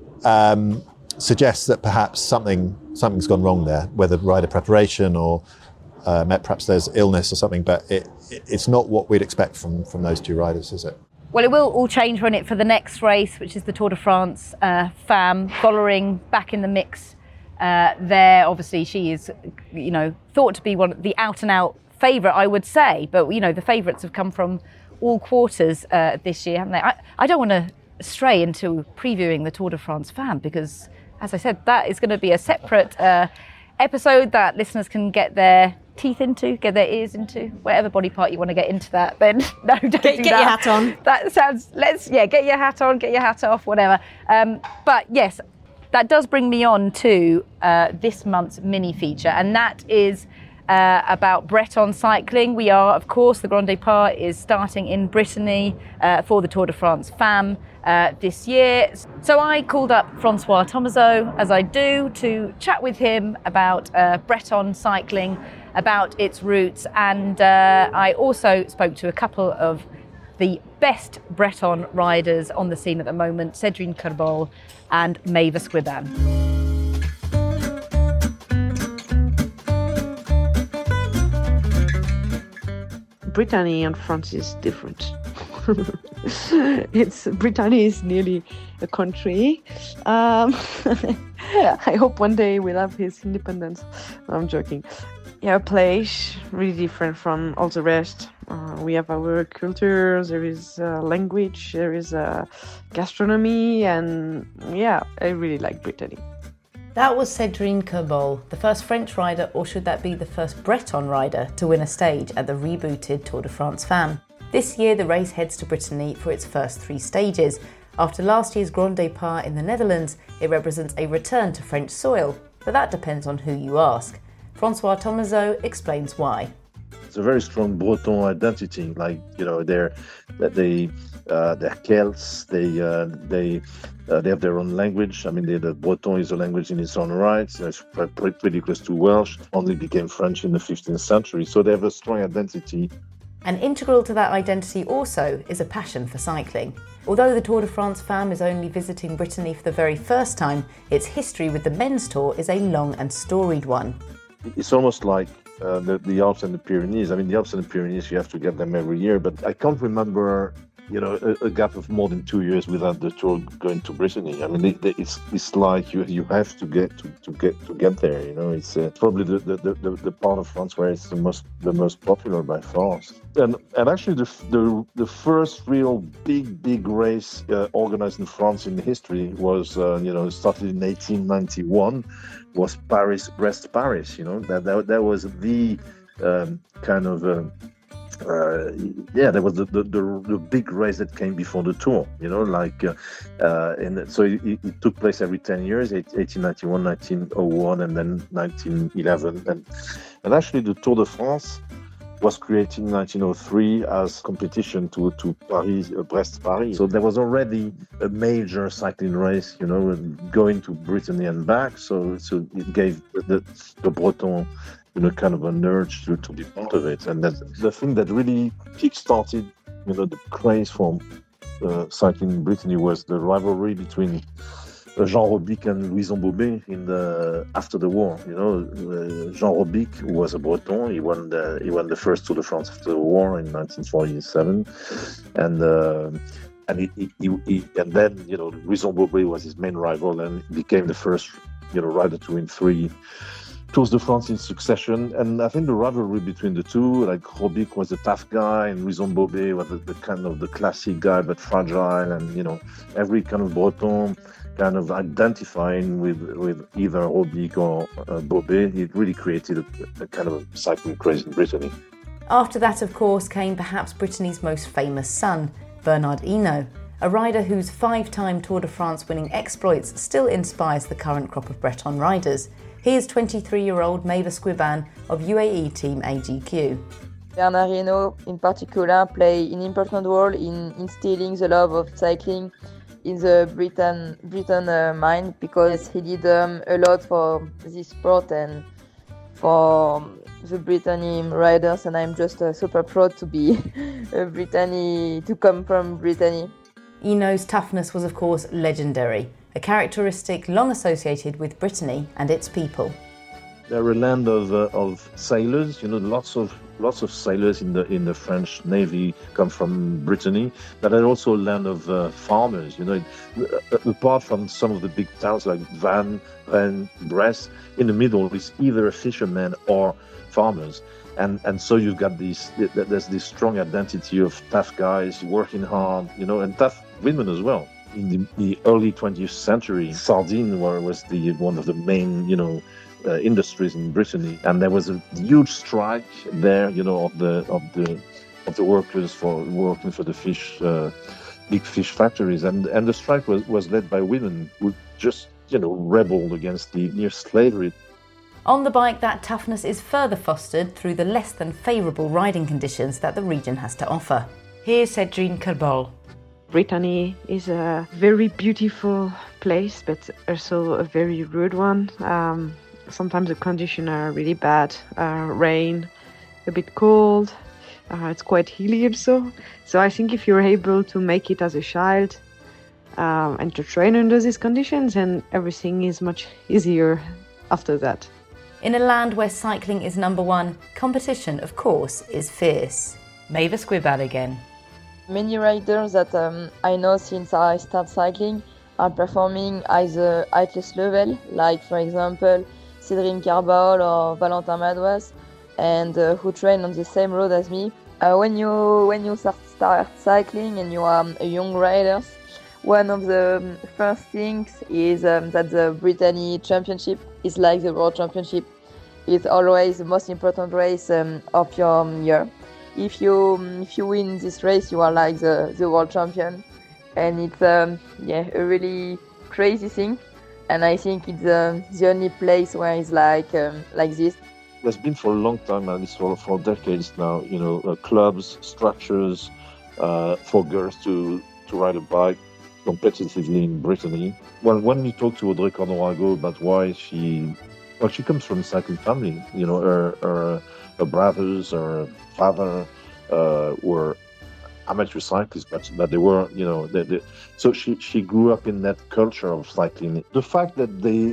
suggests that perhaps something's gone wrong there, whether rider preparation or perhaps there's illness or something, but it's not what we'd expect from those 2 riders, is it? Well, it will all change when for the next race, which is the Tour de France Femme. Vollering back in the mix there. Obviously, she is, thought to be the out-and-out favourite, I would say. But, the favourites have come from all quarters this year, haven't they? I don't want to stray into previewing the Tour de France Femme because, as I said, that is going to be a separate episode that listeners can get their teeth into, get their ears into, whatever body part you want to get into that, then no, don't do that. Get your hat on. That sounds, get your hat on, get your hat off, whatever. But yes, that does bring me on to this month's mini feature, and that is about Breton cycling. We are, of course, the Grand Départ is starting in Brittany for the Tour de France Femmes this year. So I called up Francois Thomazeau, as I do, to chat with him about Breton cycling, about its roots, and I also spoke to a couple of the best Breton riders on the scene at the moment, Cédrine Kerbol and Maëva Squiban. Brittany and France is different. Brittany is nearly a country. I hope one day we'll have his independence. No, I'm joking. Yeah, a place really different from all the rest. We have our culture, there is language, there is gastronomy, and yeah, I really like Brittany. That was Cédrine Kerbol, the first French rider, or should that be the first Breton rider, to win a stage at the rebooted Tour de France Femmes. This year, the race heads to Brittany for its first 3 stages. After last year's Grand Départ in the Netherlands, it represents a return to French soil, but that depends on who you ask. Francois Thomazeau explains why. It's a very strong Breton identity, like, you know, they're Celts, they have their own language. I mean, the Breton is a language in its own right. It's pretty close to Welsh, only became French in the 15th century. So they have a strong identity. And integral to that identity also is a passion for cycling. Although the Tour de France Femmes is only visiting Brittany for the very first time, its history with the men's tour is a long and storied one. It's almost like the Alps and the Pyrenees. I mean, the Alps and the Pyrenees, you have to get them every year, but I can't remember, you know, a gap of more than 2 years without the Tour going to Brittany. I mean, it's like you have to get there. You know, it's probably the part of France where it's the most popular by far. And actually, the first real big race organized in France in history was started in 1891. Was Brest-Paris. You know, that was the kind of. There was the big race that came before the Tour, you know, so it took place every 10 years, 1891, 1901, and then 1911. And actually the Tour de France was created in 1903 as competition to Brest-Paris. So there was already a major cycling race, you know, going to Brittany and back. So it gave the Breton, you know, kind of an urge to be part of it. And that's the thing that really kick-started, you know, the craze for cycling in Brittany was the rivalry between Jean Robic and Louison Bobet after the war. You know, Jean Robic, who was a Breton, he won the first Tour de France after the war in 1947, and then, you know, Louison Bobet was his main rival and became the first, you know, rider to win 3 Tours de France in succession. And I think the rivalry between the two, like Robic was a tough guy and Louison Bobet was the kind of the classic guy but fragile, and, you know, every kind of Breton kind of identifying with either Robic or Bobet, it really created a kind of cycling craze in Brittany. After that, of course, came perhaps Brittany's most famous son, Bernard Hinault, a rider whose 5-time Tour de France winning exploits still inspires the current crop of Breton riders. He is 23-year-old Maëva Squiban of UAE team AGQ. Bernard Hinault in particular played an important role in instilling the love of cycling in the Britain mind, because he did a lot for this sport and for the Brittany riders, and I'm just super proud to be to come from Brittany. Hinault's toughness was, of course, legendary, a characteristic long associated with Brittany and its people. They're a land of sailors. You know, lots of sailors in the French Navy come from Brittany, but they're also a land of farmers. You know, apart from some of the big towns like Vannes and Brest, in the middle is either a fisherman or farmers, and so you've got there's this strong identity of tough guys working hard, you know, and tough women as well. In the early 20th century, sardine was one of the main, you know, industries in Brittany, and there was a huge strike there, you know, of the workers for working for the big fish factories, and the strike was led by women who just, you know, rebelled against the near slavery. On the bike, that toughness is further fostered through the less than favourable riding conditions that the region has to offer. Here's Cédrine Kerbol. Brittany is a very beautiful place, but also a very rude one. Sometimes the conditions are really bad. Rain, a bit cold. It's quite hilly also. So I think if you're able to make it as a child and to train under these conditions, then everything is much easier after that. In a land where cycling is number one, competition, of course, is fierce. Maeva Squibbad again. Many riders that I know since I started cycling are performing at the highest level, like for example Cédrine Kerbol or Valentin Madouas, and who train on the same road as me. When you start cycling and you are a young rider, one of the first things is that the Brittany Championship is like the World Championship. It's always the most important race of your year. If you win this race, you are like the world champion, and it's a really crazy thing. And I think it's the only place where it's like this. There's been for a long time, at least for decades now, clubs, structures for girls to ride a bike competitively in Brittany. Well, when we talked to Audrey Cornorago about why she comes from a cycling family. Her brothers or father were amateur cyclists, but they were, so she grew up in that culture of cycling. The fact that they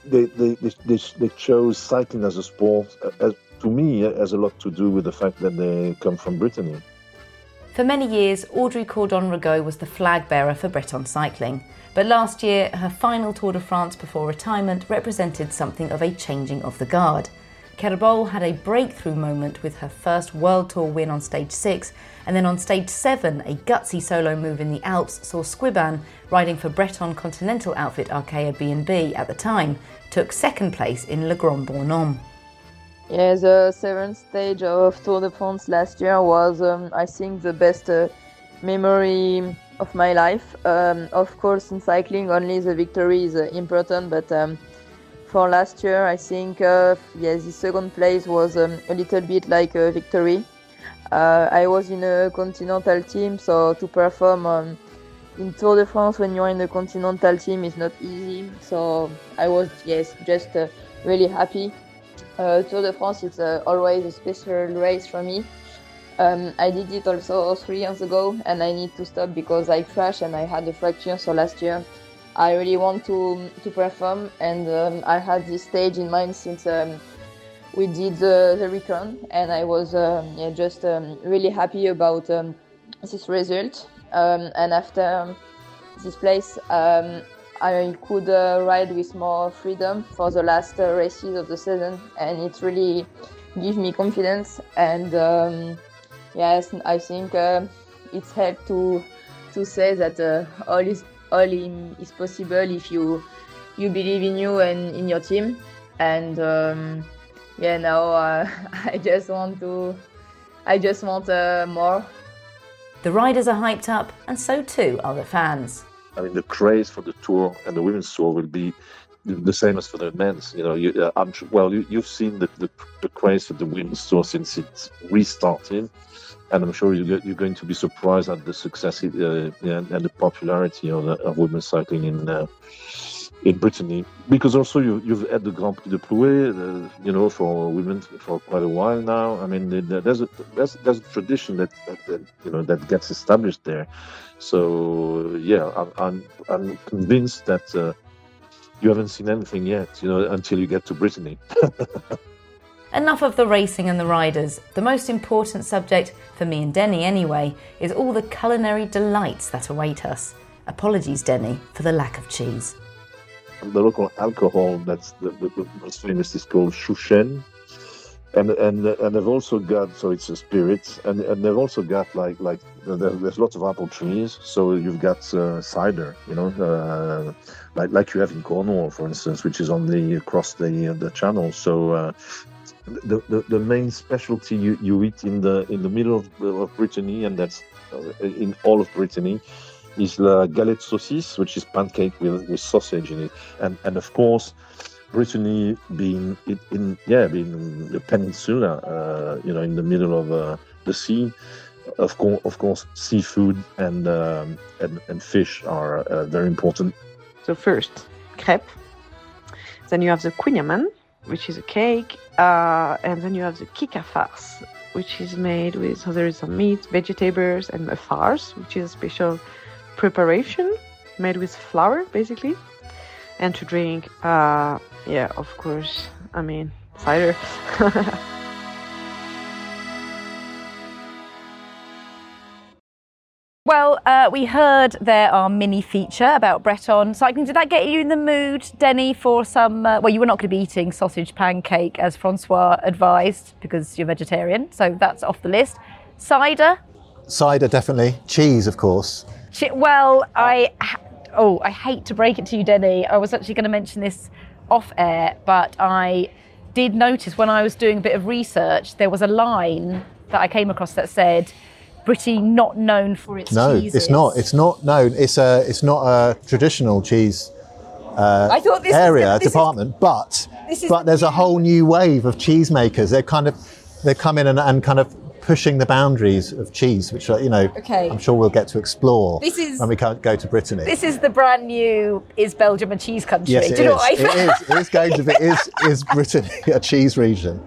chose cycling as a sport, to me, has a lot to do with the fact that they come from Brittany. For many years, Audrey Cordon-Rago was the flag bearer for Breton cycling. But last year, her final Tour de France before retirement represented something of a changing of the guard. Kerbol had a breakthrough moment with her first World Tour win on stage 6, and then on stage 7, a gutsy solo move in the Alps saw Squibbad, riding for Breton continental outfit Arkea B&B at the time, took second place in Le Grand Bornand. Yeah, the 7th stage of Tour de France last year was, I think, the best memory of my life. Of course, in cycling, only the victory is important, but for last year, I think, the second place was a little bit like a victory. I was in a continental team, so to perform in Tour de France when you're in a continental team is not easy. So I was, just really happy. Tour de France is always a special race for me. I did it also 3 years ago, and I need to stop because I crashed and I had a fracture. So last year I really want to perform, and I had this stage in mind since we did the recon, and I was just really happy about this result. And after this place, I could ride with more freedom for the last races of the season, and it really gives me confidence. And yes, I think it's helped to say that all is possible if you believe in you and in your team. And now I just want more. The riders are hyped up, and so too are the fans. I mean, the craze for the Tour and the Women's Tour will be the same as for the men's. You've seen the craze for the Women's Tour since it restarted, and I'm sure you're going to be surprised at the success and the popularity of women's cycling in Brittany. Because also you've had the Grand Prix de Plouay, for women for quite a while now. I mean, there's a tradition that gets established there. So I'm convinced that you haven't seen anything yet, until you get to Brittany. Enough of the racing and the riders. The most important subject, for me and Denny anyway, is all the culinary delights that await us. Apologies, Denny, for the lack of cheese. The local alcohol that's the most famous is called Chouchen. And they've also got, so it's a spirit, and they've also got like there's lots of apple trees, so you've got cider, like you have in Cornwall, for instance, which is across the channel. So the main specialty you eat in the middle of Brittany, and that's in all of Brittany, is la galette saucisse, which is pancake with sausage in it, and of course Brittany being in the peninsula, in the middle of the sea. Of course, seafood and fish are very important. So first, crêpe. Then you have the kouign-amann, which is a cake, and then you have the kika farce, which is made with, so there is some meat, vegetables, and a farce, which is a special preparation made with flour, basically. And to drink, of course, cider. Well, we heard there our mini feature about Breton cycling. Did that get you in the mood, Denny, for some... you were not going to be eating sausage pancake, as Francois advised, because you're vegetarian, so that's off the list. Cider? Cider, definitely. Cheese, of course. I hate to break it to you, Denny. I was actually going to mention this off air, but I did notice when I was doing a bit of research, there was a line that I came across that said, Brittany not known for its cheeses. No, it's not. It's not known. It's not a traditional cheese I thought this department. But there's a whole new wave of cheesemakers. They're coming and kind of pushing the boundaries of cheese, which I'm sure we'll get to explore when we go to Brittany. This is the brand new "Is Belgium a cheese country?" Yes, it is. It is going to be. Is Brittany a cheese region?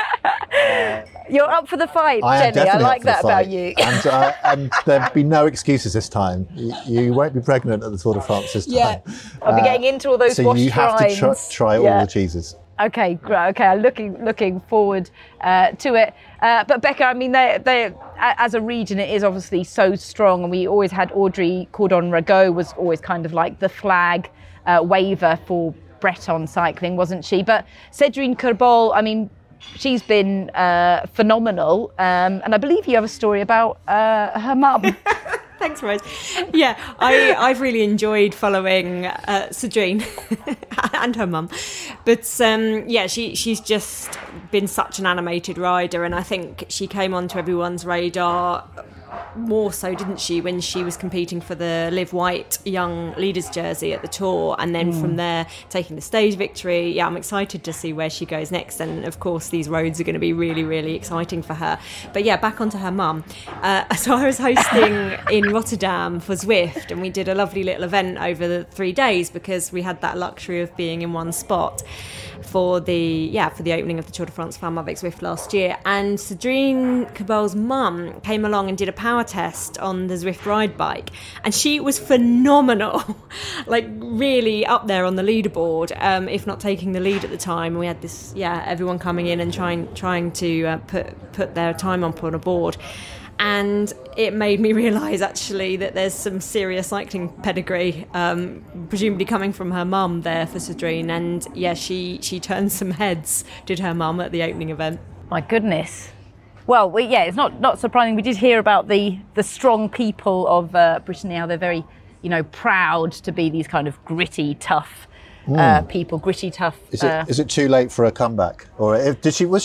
You're up for the fight, I Jenny. I like that about you. And there'll be no excuses this time. You won't be pregnant at the Tour de France this time. Yeah, I'll be getting into all those so washed you have rinds. to try all the cheeses. Okay, great. Okay, I'm looking forward to it. But Becca, they as a region, it is obviously so strong, and we always had Audrey Cordon-Ragot was always kind of like the flag waver for Breton cycling, wasn't she? But Cédrine Kerbol, she's been phenomenal, and I believe you have a story about her mum. Thanks, Rose. Yeah, I've really enjoyed following Cédrine and her mum. But she's just been such an animated rider, and I think she came onto everyone's radar more so, didn't she, when she was competing for the Liv White Young Leaders jersey at the Tour, and then from there taking the stage victory. Yeah, I'm excited to see where she goes next, and of course these roads are going to be really, really exciting for her. But yeah, back onto her mum. So I was hosting in Rotterdam for Zwift, and we did a lovely little event over the 3 days because we had that luxury of being in one spot for the opening of the Tour de France Femmes avec Zwift last year. And Cédrine Kerbol's mum came along and did a power test on the Zwift ride bike, and she was phenomenal, like really up there on the leaderboard, if not taking the lead at the time. We had this everyone coming in and trying to put their time up on a board. And it made me realise actually that there's some serious cycling pedigree, presumably coming from her mum there for Cédrine. And yeah, she turned some heads, did her mum, at the opening event. My goodness. Well, it's not surprising. We did hear about the strong people of Brittany, how they're very, proud to be these kind of gritty, tough people. Gritty, tough. Is it too late for a comeback, or was she?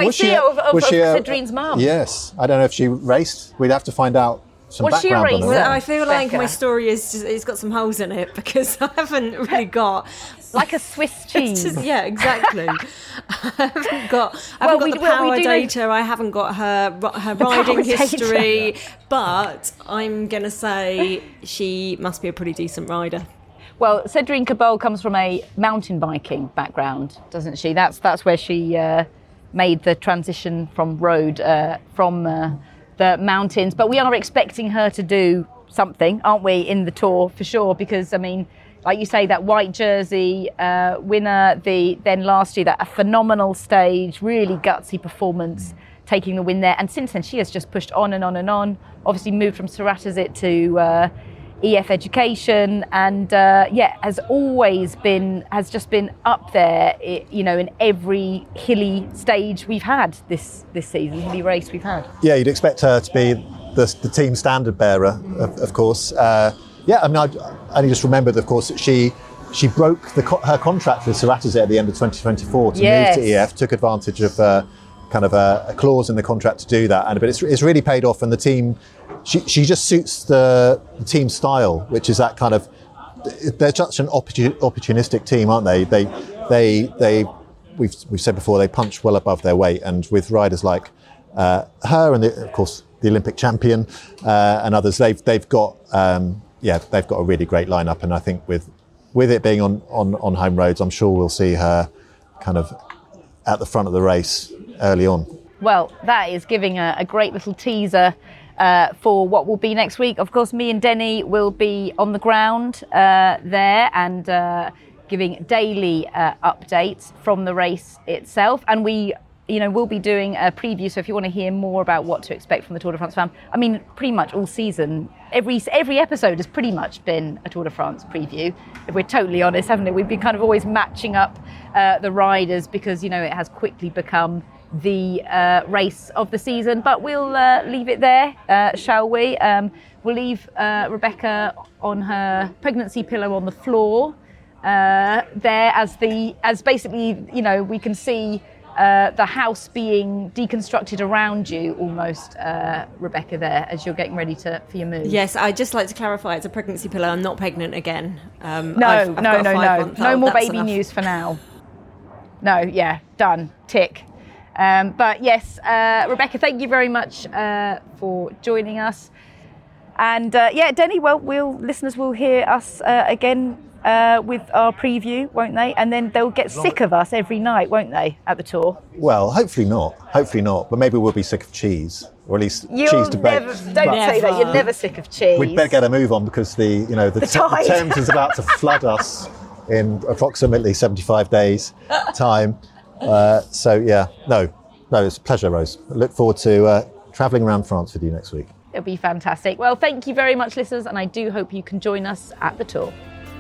Cédrine's mum. Yes, I don't know if she raced. We'd have to find out some background on her. Well, I feel like my story it's got some holes in it because I haven't really got like a Swiss cheese. Yeah, exactly. I haven't got the power data. I haven't got her riding history, but I'm gonna say she must be a pretty decent rider. Well, Cédrine Kerbol comes from a mountain biking background, doesn't she? That's where she made the transition from road, from the mountains. But we are expecting her to do something, aren't we, in the Tour for sure? Because, like you say, that white jersey winner, then last year, a phenomenal stage, really gutsy performance, taking the win there. And since then, she has just pushed on and on and on. Obviously moved from Ceratizit to EF Education, and has just been up there, in every hilly stage we've had this season, hilly race we've had. Yeah, you'd expect her to be the team standard bearer, of course. I only just remembered, of course, that she broke her contract with Ceratizit at the end of 2024 to move to EF, took advantage of kind of a clause in the contract to do that, but it's really paid off, and the team. She just suits the team style, which is that kind of. They're such an opportunistic team, aren't they? we've said before, they punch well above their weight, and with riders like her and of course the Olympic champion and others, they've got a really great lineup. And I think with it being on home roads, I'm sure we'll see her kind of at the front of the race early on. Well, that is giving a great little teaser for what will be next week. Of course, me and Denny will be on the ground there and giving daily updates from the race itself. And we'll be doing a preview. So if you want to hear more about what to expect from the Tour de France fam, I mean, pretty much all season, every episode has pretty much been a Tour de France preview. If we're totally honest, haven't it? We've been kind of always matching up the riders because, it has quickly become the race of the season. But we'll leave it there, shall we? We'll leave Rebecca on her pregnancy pillow on the floor there as basically, we can see the house being deconstructed around you almost, Rebecca, there as you're getting ready for your move. Yes, I'd just like to clarify, it's a pregnancy pillow. I'm not pregnant again. No. No more baby news for now. No, yeah, done. Tick. But yes, Rebecca, thank you very much for joining us. And Denny, listeners will hear us again with our preview, won't they? And then they'll get sick of us every night, won't they, at the Tour? Well, hopefully not. But maybe we'll be sick of cheese, or at least cheese debate. Don't say that. You're never sick of cheese. We'd better get a move on because the Thames is about to flood us in approximately 75 days' time. It's a pleasure, Rose. I look forward to travelling around France with you next week. It'll be fantastic. Well, thank you very much, listeners, and I do hope you can join us at the Tour.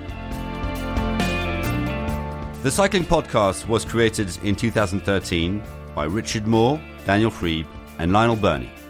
The Cycling Podcast was created in 2013 by Richard Moore, Daniel Freeb and Lionel Burney.